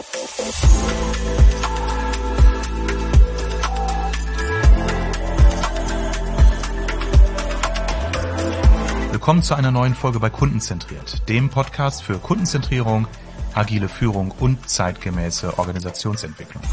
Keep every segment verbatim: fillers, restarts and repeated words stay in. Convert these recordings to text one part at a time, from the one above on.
Willkommen zu einer neuen Folge bei Kundenzentriert, dem Podcast für Kundenzentrierung, agile Führung und zeitgemäße Organisationsentwicklung.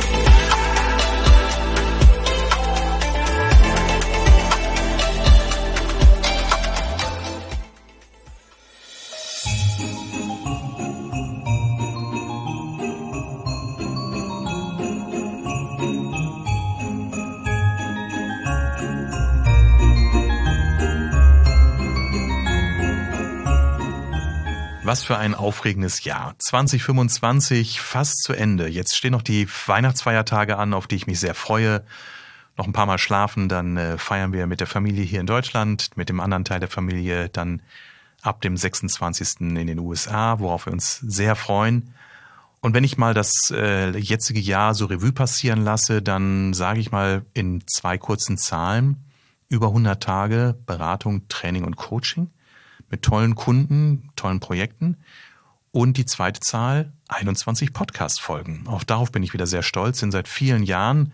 Was für ein aufregendes Jahr. zwanzig fünfundzwanzig fast zu Ende. Jetzt stehen noch die Weihnachtsfeiertage an, auf die ich mich sehr freue. Noch ein paar Mal schlafen, dann äh, feiern wir mit der Familie hier in Deutschland, mit dem anderen Teil der Familie dann ab dem sechsundzwanzigsten in den U S A, worauf wir uns sehr freuen. Und wenn ich mal das äh, jetzige Jahr so Revue passieren lasse, dann sage ich mal in zwei kurzen Zahlen über hundert Tage Beratung, Training und Coaching. Mit tollen Kunden, tollen Projekten. Und die zweite Zahl, einundzwanzig Podcast-Folgen. Auch darauf bin ich wieder sehr stolz, denn seit vielen Jahren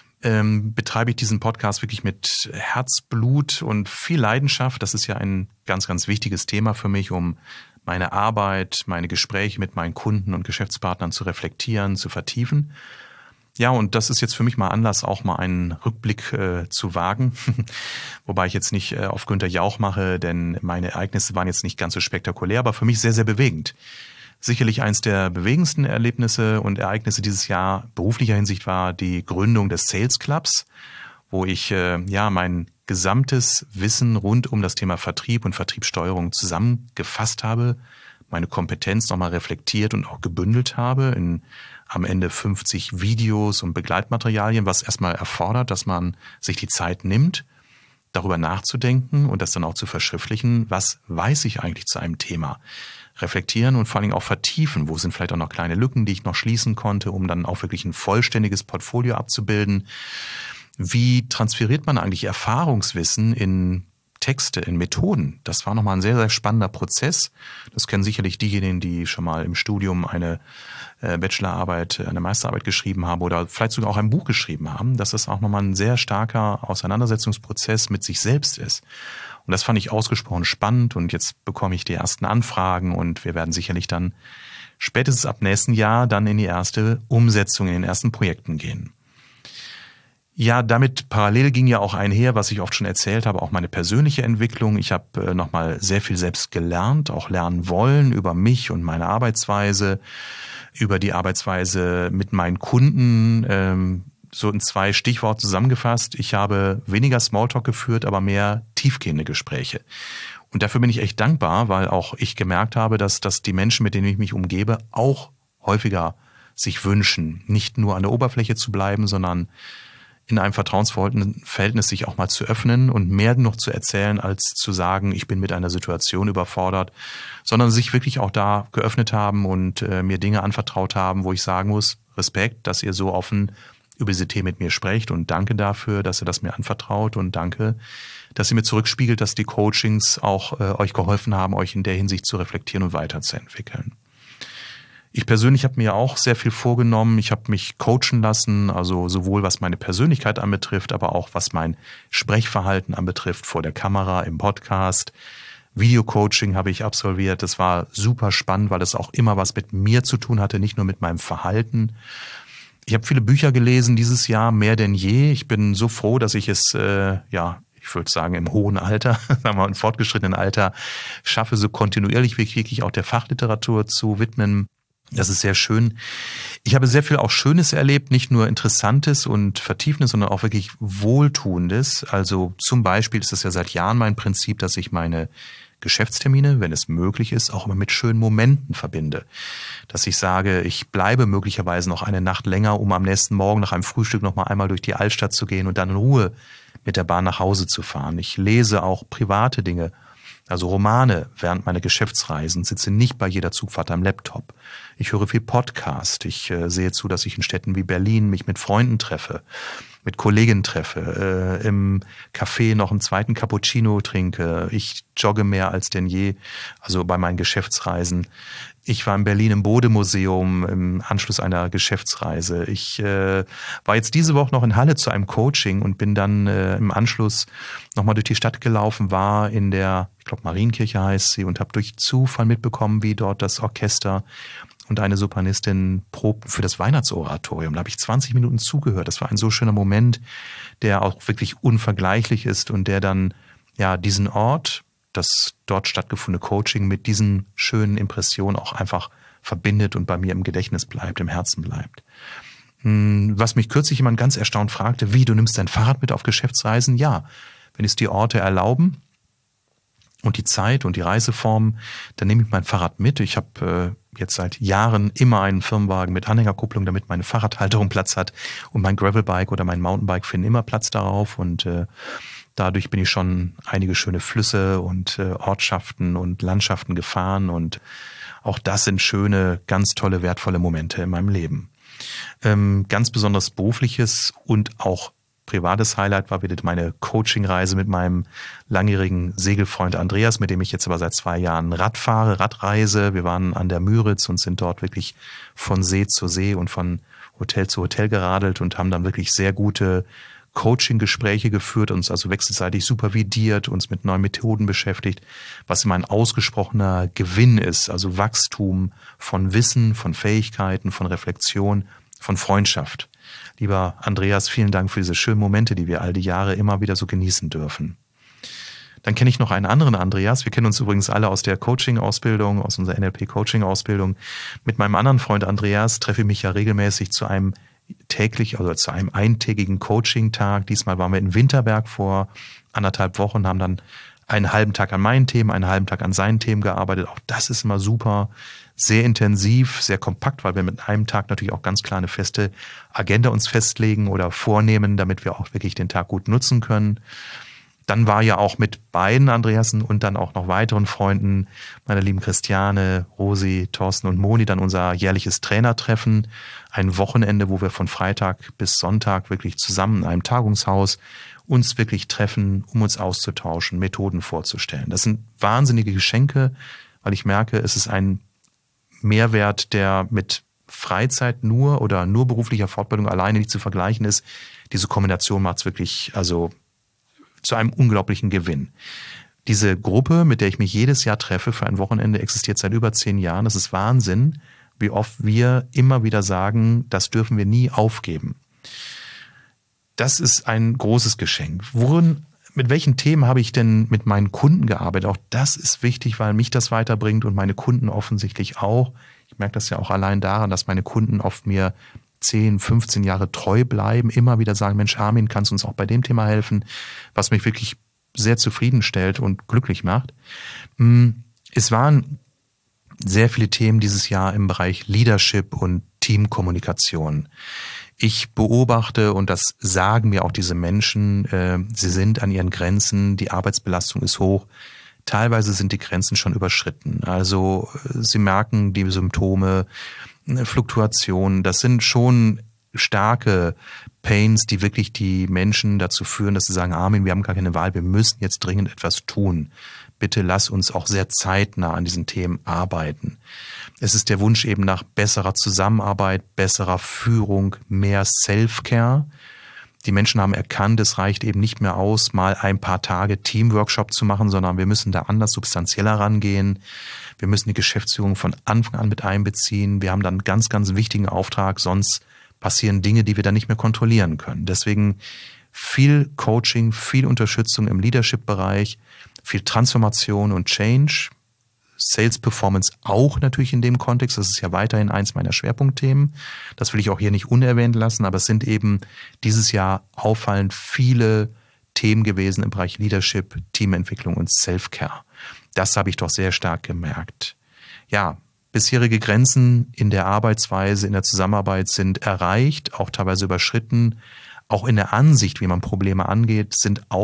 ähm, betreibe ich diesen Podcast wirklich mit Herzblut und viel Leidenschaft. Das ist ja ein ganz, ganz wichtiges Thema für mich, um meine Arbeit, meine Gespräche mit meinen Kunden und Geschäftspartnern zu reflektieren, zu vertiefen. Ja, und das ist jetzt für mich mal Anlass, auch mal einen Rückblick äh, zu wagen. Wobei ich jetzt nicht äh, auf Günther Jauch mache, denn meine Ereignisse waren jetzt nicht ganz so spektakulär, aber für mich sehr, sehr bewegend. Sicherlich eins der bewegendsten Erlebnisse und Ereignisse dieses Jahr beruflicher Hinsicht war die Gründung des Sales Clubs, wo ich äh, ja mein gesamtes Wissen rund um das Thema Vertrieb und Vertriebssteuerung zusammengefasst habe, meine Kompetenz nochmal reflektiert und auch gebündelt habe in am Ende fünfzig Videos und Begleitmaterialien, was erstmal erfordert, dass man sich die Zeit nimmt, darüber nachzudenken und das dann auch zu verschriftlichen. Was weiß ich eigentlich zu einem Thema? Reflektieren und vor allen Dingen auch vertiefen. Wo sind vielleicht auch noch kleine Lücken, die ich noch schließen konnte, um dann auch wirklich ein vollständiges Portfolio abzubilden? Wie transferiert man eigentlich Erfahrungswissen in Texte, in Methoden? Das war nochmal ein sehr, sehr spannender Prozess. Das kennen sicherlich diejenigen, die schon mal im Studium eine Bachelorarbeit, eine Meisterarbeit geschrieben haben oder vielleicht sogar auch ein Buch geschrieben haben, dass das auch nochmal ein sehr starker Auseinandersetzungsprozess mit sich selbst ist. Und das fand ich ausgesprochen spannend und jetzt bekomme ich die ersten Anfragen und wir werden sicherlich dann spätestens ab nächsten Jahr dann in die erste Umsetzung, in den ersten Projekten gehen. Ja, damit parallel ging ja auch einher, was ich oft schon erzählt habe, auch meine persönliche Entwicklung. Ich habe nochmal sehr viel selbst gelernt, auch lernen wollen über mich und meine Arbeitsweise, über die Arbeitsweise mit meinen Kunden, ähm, so in zwei Stichworte zusammengefasst. Ich habe weniger Smalltalk geführt, aber mehr tiefgehende Gespräche. Und dafür bin ich echt dankbar, weil auch ich gemerkt habe, dass, dass die Menschen, mit denen ich mich umgebe, auch häufiger sich wünschen, nicht nur an der Oberfläche zu bleiben, sondern in einem vertrauensvollen Verhältnis sich auch mal zu öffnen und mehr noch zu erzählen, als zu sagen, ich bin mit einer Situation überfordert, sondern sich wirklich auch da geöffnet haben und äh, mir Dinge anvertraut haben, wo ich sagen muss, Respekt, dass ihr so offen über diese Themen mit mir sprecht und danke dafür, dass ihr das mir anvertraut und danke, dass ihr mir zurückspiegelt, dass die Coachings auch äh, euch geholfen haben, euch in der Hinsicht zu reflektieren und weiterzuentwickeln. Ich persönlich habe mir auch sehr viel vorgenommen. Ich habe mich coachen lassen, also sowohl was meine Persönlichkeit anbetrifft, aber auch was mein Sprechverhalten anbetrifft vor der Kamera, im Podcast. Videocoaching habe ich absolviert. Das war super spannend, weil das auch immer was mit mir zu tun hatte, nicht nur mit meinem Verhalten. Ich habe viele Bücher gelesen dieses Jahr, mehr denn je. Ich bin so froh, dass ich es, äh, ja, ich würde sagen, im hohen Alter, sagen wir mal im fortgeschrittenen Alter, schaffe, so kontinuierlich wirklich auch der Fachliteratur zu widmen. Das ist sehr schön. Ich habe sehr viel auch Schönes erlebt, nicht nur Interessantes und Vertiefendes, sondern auch wirklich Wohltuendes. Also zum Beispiel ist es ja seit Jahren mein Prinzip, dass ich meine Geschäftstermine, wenn es möglich ist, auch immer mit schönen Momenten verbinde. Dass ich sage, ich bleibe möglicherweise noch eine Nacht länger, um am nächsten Morgen nach einem Frühstück noch mal einmal durch die Altstadt zu gehen und dann in Ruhe mit der Bahn nach Hause zu fahren. Ich lese auch private Dinge. also Romane während meiner Geschäftsreisen, sitze nicht bei jeder Zugfahrt am Laptop. Ich höre viel Podcast. Ich äh, sehe zu, dass ich in Städten wie Berlin mich mit Freunden treffe, mit Kolleginnen treffe, äh, im Café noch einen zweiten Cappuccino trinke. Ich jogge mehr als denn je, also bei meinen Geschäftsreisen. Ich war in Berlin im Bode-Museum im Anschluss einer Geschäftsreise. Ich äh, war jetzt diese Woche noch in Halle zu einem Coaching und bin dann äh, im Anschluss nochmal durch die Stadt gelaufen, war in der, ich glaube Marienkirche heißt sie, und habe durch Zufall mitbekommen, wie dort das Orchester und eine Sopranistin probten für das Weihnachtsoratorium. Da habe ich zwanzig Minuten zugehört. Das war ein so schöner Moment, der auch wirklich unvergleichlich ist und der dann ja diesen Ort, das dort stattgefundene Coaching mit diesen schönen Impressionen auch einfach verbindet und bei mir im Gedächtnis bleibt, im Herzen bleibt. Was mich kürzlich jemand ganz erstaunt fragte, wie, du nimmst dein Fahrrad mit auf Geschäftsreisen? Ja, wenn es die Orte erlauben und die Zeit und die Reiseform, dann nehme ich mein Fahrrad mit. Ich habe äh, jetzt seit Jahren immer einen Firmenwagen mit Anhängerkupplung, damit meine Fahrradhalterung Platz hat und mein Gravelbike oder mein Mountainbike finden immer Platz darauf und äh, dadurch bin ich schon einige schöne Flüsse und äh, Ortschaften und Landschaften gefahren und auch das sind schöne, ganz tolle, wertvolle Momente in meinem Leben. Ähm, ganz besonders berufliches und auch privates Highlight war wieder meine Coaching-Reise mit meinem langjährigen Segelfreund Andreas, mit dem ich jetzt aber seit zwei Jahren Rad fahre, Radreise. Wir waren an der Müritz und sind dort wirklich von See zu See und von Hotel zu Hotel geradelt und haben dann wirklich sehr gute Coaching-Gespräche geführt, uns also wechselseitig supervidiert, uns mit neuen Methoden beschäftigt, was immer ein ausgesprochener Gewinn ist, also Wachstum von Wissen, von Fähigkeiten, von Reflexion, von Freundschaft. Lieber Andreas, vielen Dank für diese schönen Momente, die wir all die Jahre immer wieder so genießen dürfen. Dann kenne ich noch einen anderen Andreas. Wir kennen uns übrigens alle aus der Coaching-Ausbildung, aus unserer N L P-Coaching-Ausbildung. Mit meinem anderen Freund Andreas treffe ich mich ja regelmäßig zu einem täglich, also zu einem eintägigen Coaching-Tag. Diesmal waren wir in Winterberg vor anderthalb Wochen, haben dann einen halben Tag an meinen Themen, einen halben Tag an seinen Themen gearbeitet. Auch das ist immer super, sehr intensiv, sehr kompakt, weil wir mit einem Tag natürlich auch ganz klar eine feste Agenda uns festlegen oder vornehmen, damit wir auch wirklich den Tag gut nutzen können. Dann war ja auch mit beiden Andreasen und dann auch noch weiteren Freunden, meiner lieben Christiane, Rosi, Thorsten und Moni, dann unser jährliches Trainertreffen. Ein Wochenende, wo wir von Freitag bis Sonntag wirklich zusammen in einem Tagungshaus uns wirklich treffen, um uns auszutauschen, Methoden vorzustellen. Das sind wahnsinnige Geschenke, weil ich merke, es ist ein Mehrwert, der mit Freizeit nur oder nur beruflicher Fortbildung alleine nicht zu vergleichen ist. Diese Kombination macht es wirklich, also zu einem unglaublichen Gewinn. Diese Gruppe, mit der ich mich jedes Jahr treffe für ein Wochenende, existiert seit über zehn Jahren. Das ist Wahnsinn, wie oft wir immer wieder sagen, das dürfen wir nie aufgeben. Das ist ein großes Geschenk. Worin, mit welchen Themen habe ich denn mit meinen Kunden gearbeitet? Auch das ist wichtig, weil mich das weiterbringt und meine Kunden offensichtlich auch. Ich merke das ja auch allein daran, dass meine Kunden oft mir zehn, fünfzehn Jahre treu bleiben, immer wieder sagen, Mensch, Armin, kannst du uns auch bei dem Thema helfen, was mich wirklich sehr zufriedenstellt und glücklich macht. Es waren sehr viele Themen dieses Jahr im Bereich Leadership und Teamkommunikation. Ich beobachte, und das sagen mir auch diese Menschen, sie sind an ihren Grenzen, die Arbeitsbelastung ist hoch, teilweise sind die Grenzen schon überschritten. Also sie merken die Symptome, Fluktuation, das sind schon starke Pains, die wirklich die Menschen dazu führen, dass sie sagen, Armin, wir haben gar keine Wahl, wir müssen jetzt dringend etwas tun. Bitte lass uns auch sehr zeitnah an diesen Themen arbeiten. Es ist der Wunsch eben nach besserer Zusammenarbeit, besserer Führung, mehr Self-Care. Die Menschen haben erkannt, es reicht eben nicht mehr aus, mal ein paar Tage Teamworkshop zu machen, sondern wir müssen da anders substanzieller rangehen. Wir müssen die Geschäftsführung von Anfang an mit einbeziehen. Wir haben dann einen ganz, ganz wichtigen Auftrag, sonst passieren Dinge, die wir dann nicht mehr kontrollieren können. Deswegen viel Coaching, viel Unterstützung im Leadership-Bereich, viel Transformation und Change. Sales Performance auch natürlich in dem Kontext. Das ist ja weiterhin eins meiner Schwerpunktthemen. Das will ich auch hier nicht unerwähnt lassen, aber es sind eben dieses Jahr auffallend viele Themen gewesen im Bereich Leadership, Teamentwicklung und Self-Care. Das habe ich doch sehr stark gemerkt. Ja, bisherige Grenzen in der Arbeitsweise, in der Zusammenarbeit sind erreicht, auch teilweise überschritten. Auch in der Ansicht, wie man Probleme angeht, sind auch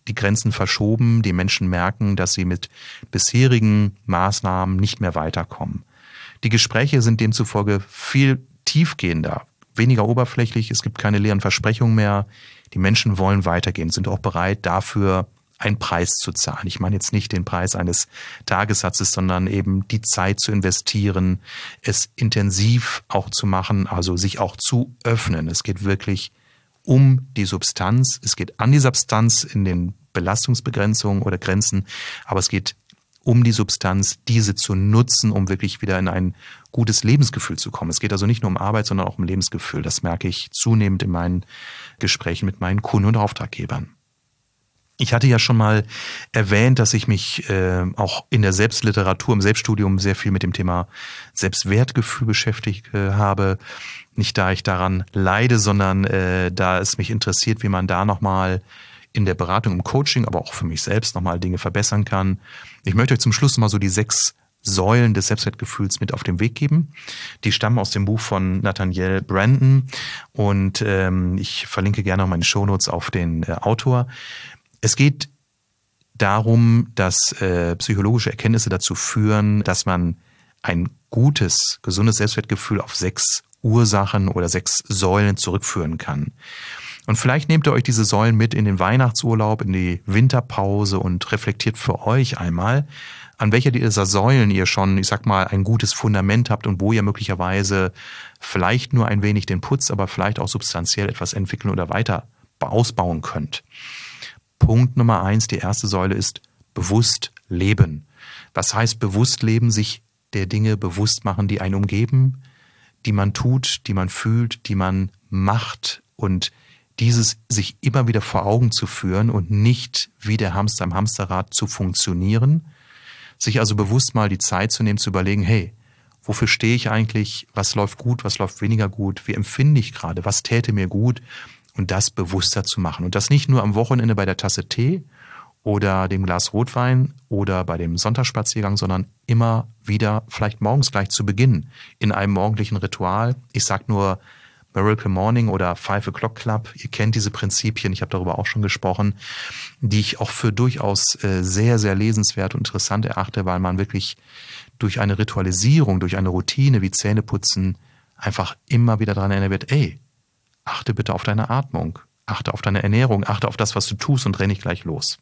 die Grenzen verschoben, die Menschen merken, dass sie mit bisherigen Maßnahmen nicht mehr weiterkommen. Die Gespräche sind demzufolge viel tiefgehender, weniger oberflächlich, es gibt keine leeren Versprechungen mehr. Die Menschen wollen weitergehen, sind auch bereit, dafür einen Preis zu zahlen. Ich meine jetzt nicht den Preis eines Tagessatzes, sondern eben die Zeit zu investieren, es intensiv auch zu machen, also sich auch zu öffnen. Es geht wirklich um die Substanz. Es geht an die Substanz in den Belastungsbegrenzungen oder Grenzen, aber es geht um die Substanz, diese zu nutzen, um wirklich wieder in ein gutes Lebensgefühl zu kommen. Es geht also nicht nur um Arbeit, sondern auch um Lebensgefühl. Das merke ich zunehmend in meinen Gesprächen mit meinen Kunden und Auftraggebern. Ich hatte ja schon mal erwähnt, dass ich mich äh, auch in der Selbstliteratur, im Selbststudium sehr viel mit dem Thema Selbstwertgefühl beschäftigt äh, habe. Nicht da ich daran leide, sondern äh, da es mich interessiert, wie man da nochmal in der Beratung, im Coaching, aber auch für mich selbst nochmal Dinge verbessern kann. Ich möchte euch zum Schluss mal so die sechs Säulen des Selbstwertgefühls mit auf den Weg geben. Die stammen aus dem Buch von Nathaniel Branden und ähm, ich verlinke gerne auch meine Shownotes auf den äh, Autor. Es geht darum, dass äh, psychologische Erkenntnisse dazu führen, dass man ein gutes, gesundes Selbstwertgefühl auf sechs Ursachen oder sechs Säulen zurückführen kann. Und vielleicht nehmt ihr euch diese Säulen mit in den Weihnachtsurlaub, in die Winterpause und reflektiert für euch einmal, an welcher dieser Säulen ihr schon, ich sag mal, ein gutes Fundament habt und wo ihr möglicherweise vielleicht nur ein wenig den Putz, aber vielleicht auch substanziell etwas entwickeln oder weiter ausbauen könnt. Punkt Nummer eins, die erste Säule ist bewusst leben. Was heißt bewusst leben? Sich der Dinge bewusst machen, die einen umgeben, die man tut, die man fühlt, die man macht und dieses sich immer wieder vor Augen zu führen und nicht wie der Hamster am Hamsterrad zu funktionieren. Sich also bewusst mal die Zeit zu nehmen, zu überlegen, hey, wofür stehe ich eigentlich? Was läuft gut? Was läuft weniger gut? Wie empfinde ich gerade? Was täte mir gut? Und das bewusster zu machen. Und das nicht nur am Wochenende bei der Tasse Tee oder dem Glas Rotwein oder bei dem Sonntagsspaziergang, sondern immer wieder, vielleicht morgens gleich zu Beginn, in einem morgendlichen Ritual. Ich sag nur Miracle Morning oder Five O'Clock Club. Ihr kennt diese Prinzipien, ich habe darüber auch schon gesprochen, die ich auch für durchaus sehr, sehr lesenswert und interessant erachte, weil man wirklich durch eine Ritualisierung, durch eine Routine wie Zähneputzen einfach immer wieder daran erinnert wird, ey, achte bitte auf deine Atmung, achte auf deine Ernährung, achte auf das, was du tust und renn nicht gleich los.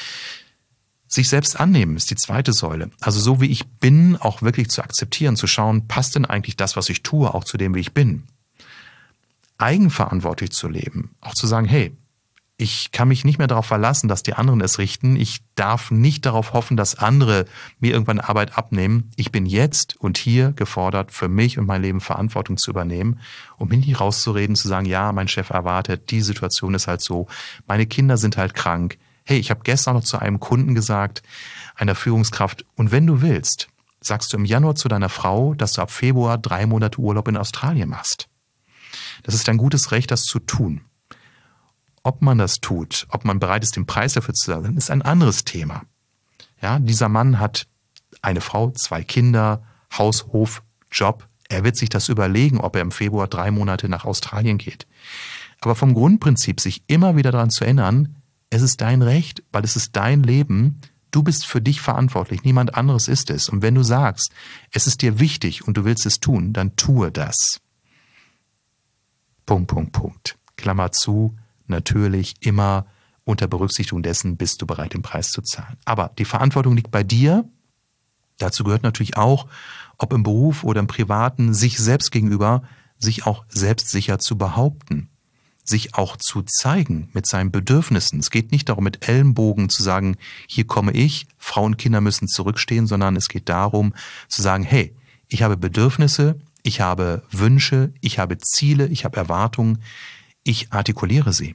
Sich selbst annehmen ist die zweite Säule. Also so wie ich bin, auch wirklich zu akzeptieren, zu schauen, passt denn eigentlich das, was ich tue, auch zu dem, wie ich bin. Eigenverantwortlich zu leben, auch zu sagen, hey, ich kann mich nicht mehr darauf verlassen, dass die anderen es richten. Ich darf nicht darauf hoffen, dass andere mir irgendwann Arbeit abnehmen. Ich bin jetzt und hier gefordert, für mich und mein Leben Verantwortung zu übernehmen, um mich nicht rauszureden, zu sagen, ja, mein Chef erwartet, die Situation ist halt so, meine Kinder sind halt krank. Hey, ich habe gestern noch zu einem Kunden gesagt, einer Führungskraft, und wenn du willst, sagst du im Januar zu deiner Frau, dass du ab Februar drei Monate Urlaub in Australien machst. Das ist dein gutes Recht, das zu tun. Ob man das tut, ob man bereit ist, den Preis dafür zu zahlen, ist ein anderes Thema. Ja, dieser Mann hat eine Frau, zwei Kinder, Haus, Hof, Job. Er wird sich das überlegen, ob er im Februar drei Monate nach Australien geht. Aber vom Grundprinzip, sich immer wieder daran zu erinnern, es ist dein Recht, weil es ist dein Leben. Du bist für dich verantwortlich, niemand anderes ist es. Und wenn du sagst, es ist dir wichtig und du willst es tun, dann tue das. Punkt, Punkt, Punkt. Klammer zu. Natürlich immer unter Berücksichtigung dessen bist du bereit, den Preis zu zahlen. Aber die Verantwortung liegt bei dir. Dazu gehört natürlich auch, ob im Beruf oder im Privaten, sich selbst gegenüber, sich auch selbstsicher zu behaupten. Sich auch zu zeigen mit seinen Bedürfnissen. Es geht nicht darum, mit Ellenbogen zu sagen, hier komme ich, Frauen und Kinder müssen zurückstehen, sondern es geht darum zu sagen, hey, ich habe Bedürfnisse, ich habe Wünsche, ich habe Ziele, ich habe Erwartungen, ich artikuliere sie.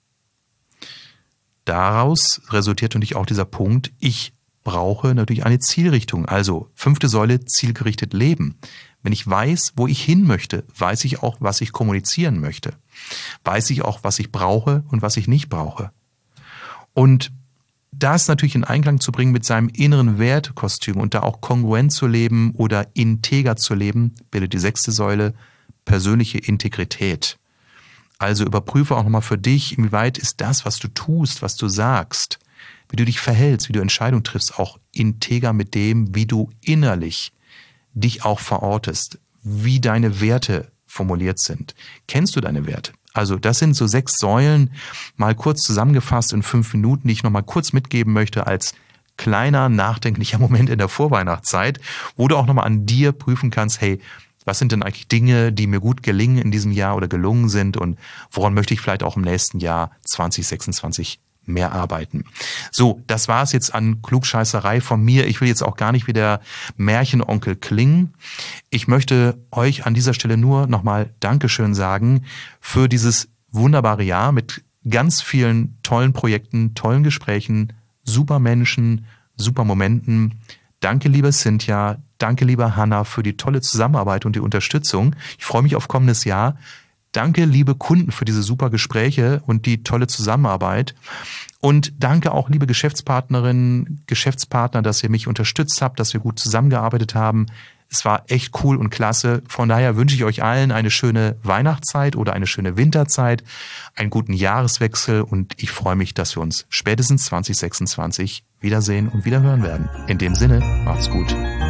Daraus resultiert natürlich auch dieser Punkt, ich brauche natürlich eine Zielrichtung. Also fünfte Säule, zielgerichtet leben. Wenn ich weiß, wo ich hin möchte, weiß ich auch, was ich kommunizieren möchte. Weiß ich auch, was ich brauche und was ich nicht brauche. Und das natürlich in Einklang zu bringen mit seinem inneren Wertekostüm und da auch kongruent zu leben oder integer zu leben, bildet die sechste Säule, persönliche Integrität. Also überprüfe auch nochmal für dich, inwieweit ist das, was du tust, was du sagst, wie du dich verhältst, wie du Entscheidungen triffst, auch integer mit dem, wie du innerlich dich auch verortest, wie deine Werte formuliert sind. Kennst du deine Werte? Also das sind so sechs Säulen, mal kurz zusammengefasst in fünf Minuten, die ich nochmal kurz mitgeben möchte als kleiner, nachdenklicher Moment in der Vorweihnachtszeit, wo du auch nochmal an dir prüfen kannst, hey, was sind denn eigentlich Dinge, die mir gut gelingen in diesem Jahr oder gelungen sind und woran möchte ich vielleicht auch im nächsten Jahr zwanzig sechsundzwanzig mehr arbeiten. So, das war es jetzt an Klugscheißerei von mir. Ich will jetzt auch gar nicht wie der Märchenonkel klingen. Ich möchte euch an dieser Stelle nur nochmal Dankeschön sagen für dieses wunderbare Jahr mit ganz vielen tollen Projekten, tollen Gesprächen, super Menschen, super Momenten. Danke, liebe Cynthia. Danke, liebe Hanna, für die tolle Zusammenarbeit und die Unterstützung. Ich freue mich auf kommendes Jahr. Danke, liebe Kunden, für diese super Gespräche und die tolle Zusammenarbeit. Und danke auch, liebe Geschäftspartnerinnen, Geschäftspartner, dass ihr mich unterstützt habt, dass wir gut zusammengearbeitet haben. Es war echt cool und klasse. Von daher wünsche ich euch allen eine schöne Weihnachtszeit oder eine schöne Winterzeit, einen guten Jahreswechsel und ich freue mich, dass wir uns spätestens zwanzig sechsundzwanzig wiedersehen und wieder hören werden. In dem Sinne, macht's gut.